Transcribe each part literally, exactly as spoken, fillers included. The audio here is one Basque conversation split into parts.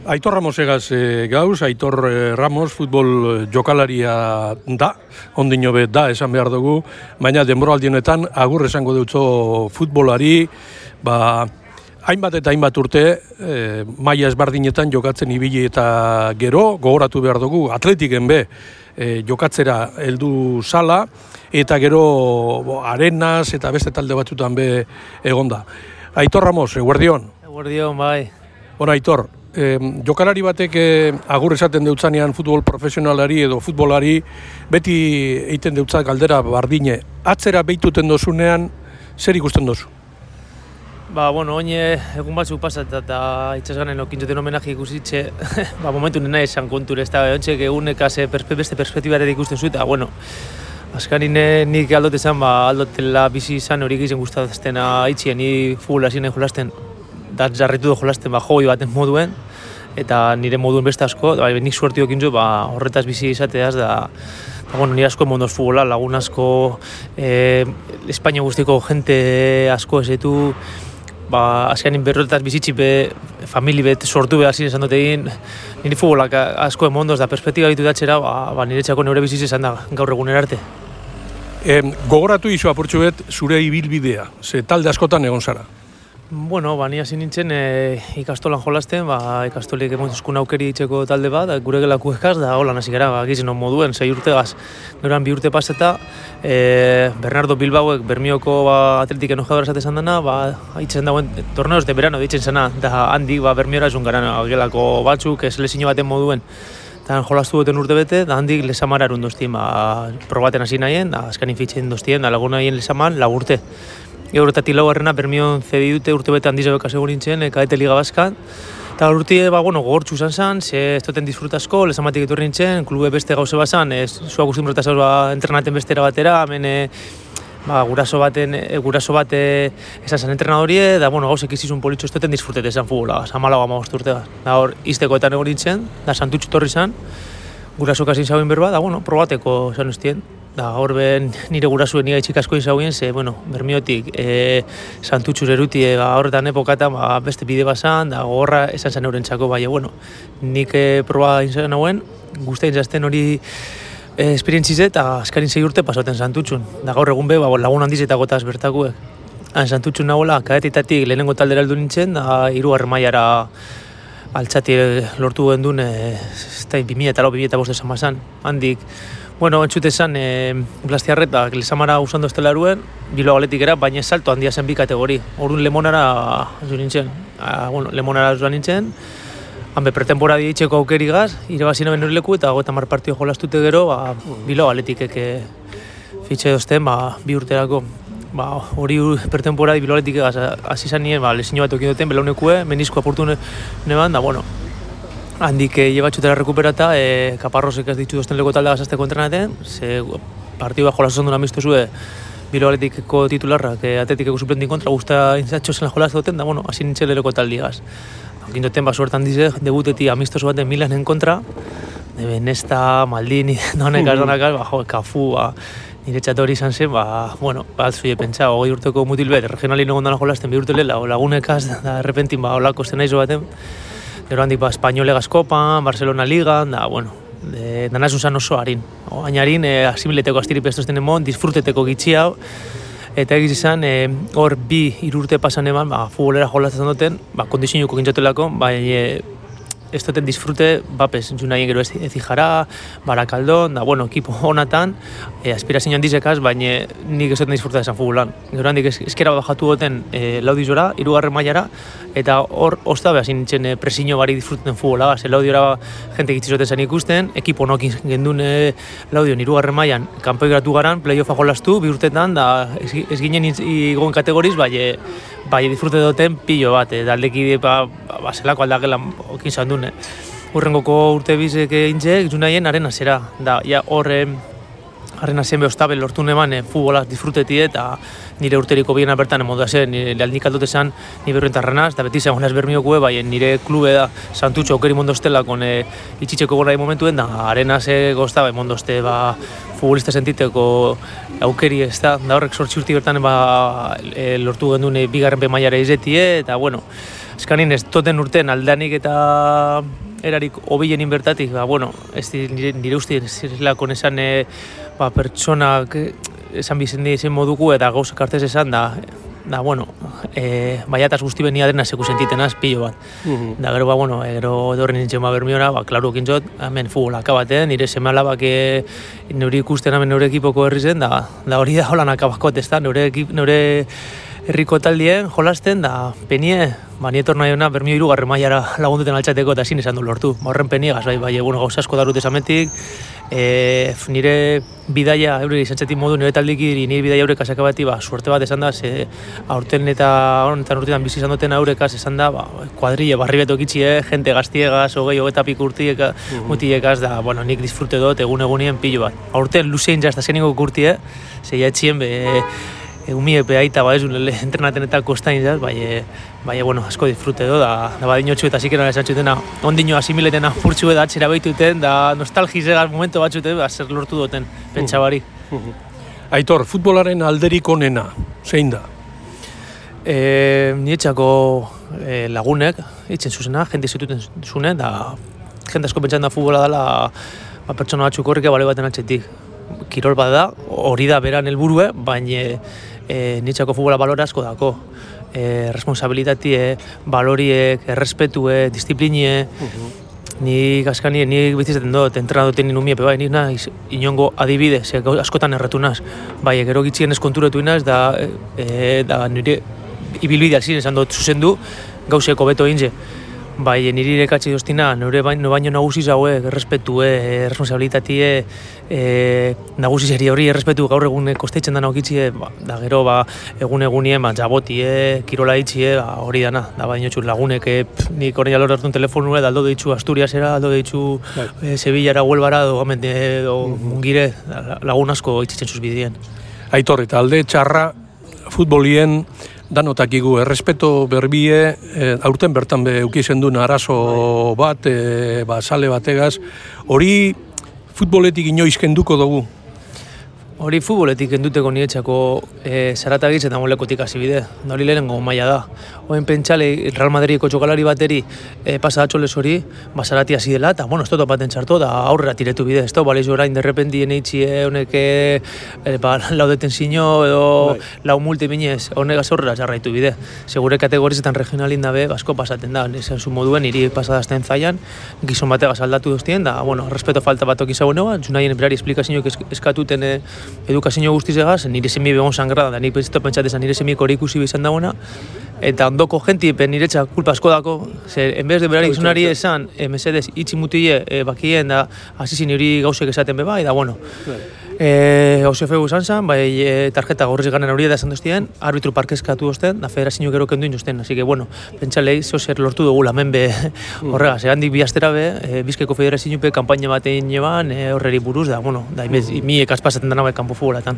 Aitor Ramosegaz e, gauz, Aitor e, Ramos futbol jokalaria da, ondino bet da, esan behar dugu, baina denboraldi honetan agur esango dutzo futbolari, ba, hainbat eta hainbat urte, e, maila ezberdinetan jokatzen ibili eta gero, gogoratu behar dugu, atletiken be, e, jokatzera heldu sala, eta gero bo, arenaz eta beste talde batzutan be egonda. Aitor Ramos, eguerdion. Eguerdion, bai. Bona, Aitor, eh, jokalari batek eh, agur esaten deutzanean futbol profesionalari edo futbolari beti egiten deutza galdera bardine. Atzera behituten dozunean, zer ikusten dozu? Ba, bueno, oin egun batzuk pasat eta itxasganen okintzoten homenaje ikusitxe, ba, momentu nena esan konture, ez da, ontxek egunek ase perspe, beste perspektibaret ikusten zu, eta, bueno, azkanin nik aldot esan, ba, aldotela bizi izan hori egiten gustataztena itxien, ni futbol hasi nahi jolasten, da jarretu du jolasten, ba, joi baten moduen, eta nire moduen beste asko, ba, nik suerti okintzu, ba, horretaz bizi izateaz, da, da, bueno, nire asko emondoz futbola, lagun asko, eh, Espainia guztiko jente asko esetu, ba, azkenin berrotetaz bizitzi be, famili bet sortu behar zin esan dut egin, nire futbolak asko emondoz da perspektiba ditu datxera, ba, ba, nire txako neure bizitzi esan da gaur egunera arte. E, gogoratu iso apurtxu bet zure ibilbidea, ze talde askotan egon zara. Bueno, ba, ni hasi nintzen e, ikastolan jolasten, ba, ikastolik emotuzkun aukeri itxeko talde bat, gure gelaku ekaz, da holan hasi gara, ba, gizen moduen, sei urtegaz, geroan bi urte paseta, e, Bernardo Bilbaoek Bermioko ba, atletiken ojadora esaten dena, ba, itzen dagoen torneos de verano ditzen zena, da handik ba, Bermiora esun gara gelako batzuk, selezio baten moduen, eta jolastu duten urte bete, da handik lesamara erun doztien, ba, probaten hasi nahien, da azkanin fitxen doztien, da lagun nahien lesaman, lagurte. Euretatik laugarrena Bermion zedi dute urte bete handiz ebeka segun nintzen, kadete liga bazkan. Eta urte, ba, bueno, gogortxu izan zen, ze ez duten disfrutasko, lesamatik etorri nintzen, klube beste gauze bazan, ez zua guztin brotazaz ba, entrenaten bestera batera, hemen e, ba, guraso baten, e, guraso bate esan zen entrenadorie, da, bueno, gauzek izizun politxo ez duten disfrutete zen futbola, amalago amagostu urtega. Da, hor, iztekoetan egon nintzen, da, Santutxu torri zen, guraso kasin zauen berba, da, bueno, probateko zen ustien. Da, hor ben nire gurasuen niga itxikasko izauen, ze, bueno, Bermiotik, e, Santutxur erutie, ba, horretan epokatan, ba, beste bide bazan, da, gogorra esan zen eurentzako, bai, bueno, nik e, proba izan hauen, guztain jazten hori e, esperientzize, eta azkarin zei urte pasoten Santutxun. Da, gaur egun be, ba, lagun handiz eta gotaz bertakuek. Han Santutxun nagoela, kadetetatik lehenengo taldera heldu nintzen, da, hirugarren mailara altxati lortu gendun, e, ez da, bi mila eta lau, bi mila eta bost esan bazan, handik. Bueno, entzute esan, e, Blastiarretak lesamara usando estelaren, Bilbao Atletikera, baina salto handia zen bi kategori. Orduan Lemonara zu nintzen. A, bueno, Lemonara zu nintzen, hanbe pretemporadi itxeko aukerigaz, irabazina benur leku eta gota mar partio jolastute gero, ba, Bilbao Atletikek fitxe dozten, ba, bi urterako. Ba, hori pretemporadi Bilbao Atletikegaz hasi izan nien, ba, lesino bat okin duten, belaunekue, menisko apurtu neban, da, bueno, handik e, jebatxutera rekuperata, e, Kaparrosek ez ditzu dozten leko talde gazazteko entrenaten, ze partidua jolaz ondo amistu zue Bilbao Atletikeko titularrak, e, Atletikeko suplentin kontra, guzta intzatxo zen jolaz duten, da, bueno, hasi nintzen leko taldigaz. Okin duten, ba, suertan dize, debuteti amistoso baten Milanen kontra, de Nesta, Maldini, donekaz, donekaz, ba, jo, Kafu, ba, nire txat hori izan zen, ba, bueno, ba, altzuie pentsa, hogei urteko mutil bet, regionalin egon dana jolazten, bi urte lela, lagunekaz, da, errepentin, ba, olako zen naizo baten, gero handik, ba, Espainolegaz Kopan, Barcelona Ligan, da, bueno, de, danaz usan oso harin. Hain e, asimileteko astiri pestozten emon, disfruteteko gitxi hau, eta egiz izan, e, hor bi irurte pasan eman, ba, futbolera jolatzen duten, ba, kondizionuko gintzotelako, ba, e, ez duten disfrute, bapes, junai gero ez Ezijara, Barakaldon, da, bueno, ekipo honatan, e, aspirazioan dizekaz, baina nik ez duten disfruta esan futbolan. Gero handik ezkera bajatu duten e, laudizora, hirugarren mailara, eta hor osta behar nintzen e, presiño bari disfruten futbola, ze laudiora jente gitzizoten zen ikusten, ekipo nokin gendun e, laudion hirugarren mailan, kanpoi gratu garan, playoffa jolastu, bi urtetan, da ez, ez ginen igoen kategoriz, bai, bai disfrute duten pilo bat, e, da aldeki ba, ba, zelako aldagelan okin zan duen. Urrengoko urte bizek intzek, junaien arena zera, da, ja, horre arena zen behostabel lortu neban e, futbolaz disfrutetie eta nire urteriko biena bertan emodu zen, nire aldik aldot esan nire berruentarrenaz, eta beti zen honaz bermiokue, bai, nire klube da Santutxo aukeri mondostelakon e, itxitzeko gora momentuen, da, arena ze gozta, bai, mondoste, ba, futbolista sentiteko aukeri ez da, da horrek sortzi urti bertan ba, e, lortu gendun e, bigarren be mailara izetie, eta, bueno, eskanin ez toten urten aldanik eta erarik hobilenin bertatik, ba, bueno, ez di, nire, nire uste zirelako nesan e, ba, pertsonak esan bizendi zen moduko eta gauzak artez esan da, da, bueno, e, baiataz guzti benia dena seku sentitenaz pilo bat. Uh-huh. Da, gero, ba, bueno, gero dorren nintzen ba bermiora, ba, klaro kintzot, hemen futbolaka baten, nire seme alabak e, neure ikusten hemen neure ekipoko herri zen, da, da hori da holan akabakot, ez da, neure, ekip, neure herriko taldien jolasten, da, penie, ba, nietor nahi hona bermio irugarren mailara lagunduten altxateko eta zin esan du lortu. Ba, horren peniegaz, bai, bai, bueno, gauza asko darut esametik, e, nire bidaia, eure izantzetik modu, nire taldikiri, nire bidaia eurek asaka bati, ba, suerte bat esan da, ze aurten eta honetan urtetan bizi izan duten aurekaz esan da, ba, kuadrille, barri beto kitxie, jente gaztiegaz, hogei, hogeta pik urtieka, uh-huh. mutiekaz, da, bueno, nik disfrute dut egun egunien pilo bat. Aurten luzein jazta zeniko kurtie, zeia etxien, be, Egun epe aita ba ezun entrenaten eta kostain zaz, bai, bai, bueno, asko disfrute do, da, da badinotxu eta zikena esan txutena, ondino asimiletena furtxu da atxera behituten, da nostalgizegaz momento batxuten, ba, zer lortu duten, pentsabari. Uh-huh. Aitor, futbolaren alderik onena, zein da? E, Nietxako e, lagunek, itzen zuzena, jende zituten zune, da, jende asko pentsan da futbola dela, ba, pertsona batzuk horrike bale baten atxetik. Kirol bat da, hori da beran helburue, baina e, nietxako futbola balora asko dako. E, responsabilitatie, baloriek, errespetue, disiplinie, uh-huh. Ni gaskani, ni bizizaten dut, entrenadoten ninu miepe, bai, nik nahiz inongo adibide, ze askotan erratu naz. Bai, gero gitzien ez konturetu inaz, da, e, da nire ibilbideak ziren esan dut zuzendu, gauzeko beto inze. Bai, niri irekatzi doztina, nire baino, baino nagusiz hauek, errespetue, responsabilitatie, e, nagusizeri hori errespetu gaur egun kosteitzen da naukitzie, ba, da gero ba, egun egunien, ba, jabotie, kirola itxie, ba, hori dana, da baino txut lagunek, e, nik hori alor hartun telefonua, da aldo deitzu Asturiasera, aldo deitzu e, Sevillara, Huelbara, do, gamen, do, mungire, lagun asko itxitzen zuzbidien. Aitor, eta alde txarra futbolien danotakigu, errespeto berbie, e, aurten bertan be eukizen duen arazo bat, e, ba, sale bategaz, hori futboletik inoiz kenduko dugu? Hori futboletik kenduteko nietxako e, zaratagiz eta molekotik hasi bide, da hori lehenengo maila da. Hoen pentsale Real Madrideko txokalari bateri e, pasadatxolez hori, ba, zarati hasi dela, eta bueno, ez dut baten txarto, da aurrera tiretu bide, ez da, baliz orain derrependien eitxie, honek e, ba, laudeten zino edo bai. Lau multe binez, honek aurrera jarraitu bide. Segure kategorizetan regionalin dabe, asko pasaten da, esan zu moduen, hiri pasadazten zaian, gizon bategaz aldatu duztien, da, bueno, respeto falta bat okizagoen egon, junaien berari esplikazioak eskatuten e, edukazio guztizegaz, nire semi begon sangrada, da nire pentsatezan nire semiko hori ikusi bizan dagoena, eta ondoko jentipen niretza kulpa asko dako, zer, enbez de berari zunari esan, e, mesedez, itxi mutile, e, bakien, da, azizin hori gauzek esaten be bai, da, bueno, e, hauze fegu izan zen, bai, e, tarjeta gorriz ganen hori da esan duztien, arbitru parkezkatu duzten, da federazio gero kendu induzten, así que, bueno, pentsalei, zozer lortu dugu lamen be horrega, zer handik bi astera be, e, Bizkaiko federazio pe, kampaina batein jeban, e, horreri buruz, da, bueno, da, imez, mi ekaspazaten dena bai kanpo futbolatan.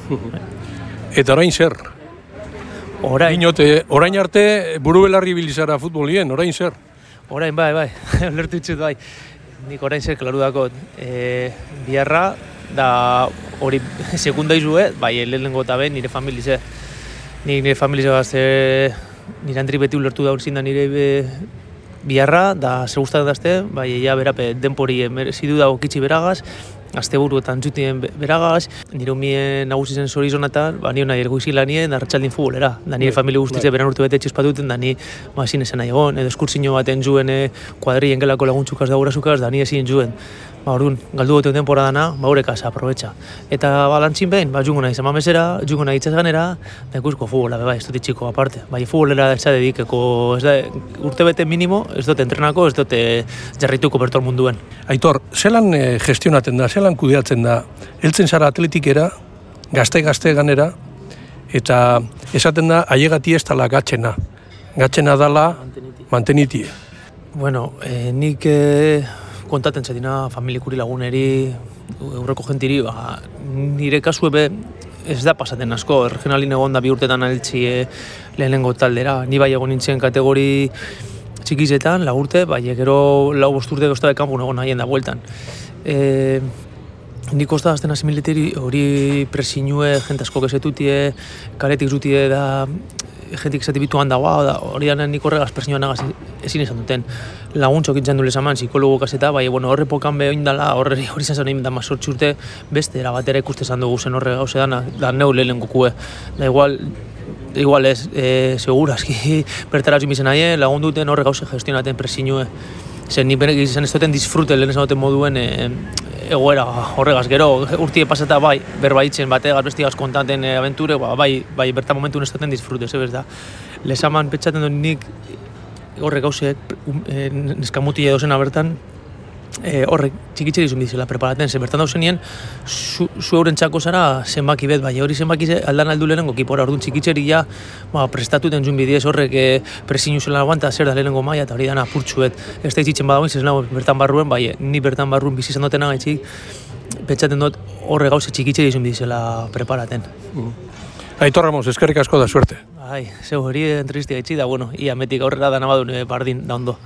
Eta orain zer? Orain. Inote, orain arte buru belarri bilizara futbolien, orain zer? Orain, bai, bai, lertu itxut, bai. Nik orain zer klaru dakot. E, biharra, da hori sekunda izue, bai, lehenengo eta ben, nire familize. Nik nire familize gazte, nire handri beti ulertu daun zinda nire be, biharra, da ze guztat dazte, bai, ea berape denpori merezidu dago kitxi beragaz, azte buruetan zutien beragaz, nire umien nagusi zen zori zonatan, ba, nire nahi ergoizik lanien, da ratxaldin futbolera. Da nire familie guztitze beran urte bete txispatuten, da nire ma ezin esan nahi egon, edo eskurtzino baten zuen e, kuadrien gelako laguntzukaz da gurasukaz, da nire ezin zuen. Ba, orduan, galdu gote temporadana, ba, horrekaz aprobetxa. Eta balantzin behin, ba, jungo nahi zamamesera, jungo nahi itzazganera, da ikusko futbola, bai, ez dut itxiko aparte. Bai, futbolera ez da dedikeko, ez da, urte bete minimo, ez dut entrenako, ez dut jarrituko bertor munduen. Aitor, zelan e, gestionaten da, zelan kudeatzen da, heltzen zara atletikera, gazte-gazte ganera, eta esaten da, aiegati ez dala gatxena. Gatxena dala, mantenitie. Bueno, e, nik... E... kontaten zatina familikuri laguneri, eurreko gentiri, ba, nire kasu ebe ez da pasaten asko, regionalin egon da bi urtetan altzi lehenengo taldera, ni bai egon nintzen kategori txikizetan, lau urte, bai gero lau bosturte gozta de kanpun egon nahien da bueltan. E, nik osta azten asimileteri hori presinue, jente asko kesetutie, karetik zutie da, jentik zati bituan dagoa, da, hori da nik horregaz presioan nagaz ezin izan duten. Laguntxok itzen du lezaman, psikologo kaseta, bai, bueno, horre pokan behoin dala, horre hori izan zen da mazortzi urte, beste erabatera ikuste zan dugu zen horre gauze dana, da neu lehen gukue. Da igual, igual ez, e, segurazki, bertaratzu imizen aie, lagunduten horre gauze gestionaten presinue. Zen, ni benek izan ez duten disfrute lehen esan moduen e, egoera horregaz, gero urtie pasata bai, berbaitzen bategaz, bestigaz kontanten e, aventure, ba, bai, bai, berta momentu ez duten disfrute, zebez da. Lezaman petxaten dut nik horrek gauzek e, neskamuti edo zena bertan, e, horrek txikitxe dizun bizela preparaten, ze bertan dauzen nien, zu, zu euren txako zara zenbaki bet, bai, hori zenbaki aldan aldu lehenengo kipora, orduan txikitxeri ja, ba, prestatuten zuen bidez horrek e, presinu zela aguanta, zer da lehenengo maia, eta hori dana apurtxuet, ez da itxitzen badagoin, ez nago bertan barruen, bai, ni bertan barruen bizi izan duten agaitxik, pentsaten dut horre gauze txikitxeri dizun bizela preparaten. Mm. Aitor Ramos, eskerrik asko da suerte. Bai, zeu hori entrevistia gaitxik da, bueno, ia metik aurrera da nabadun bardin da ondo.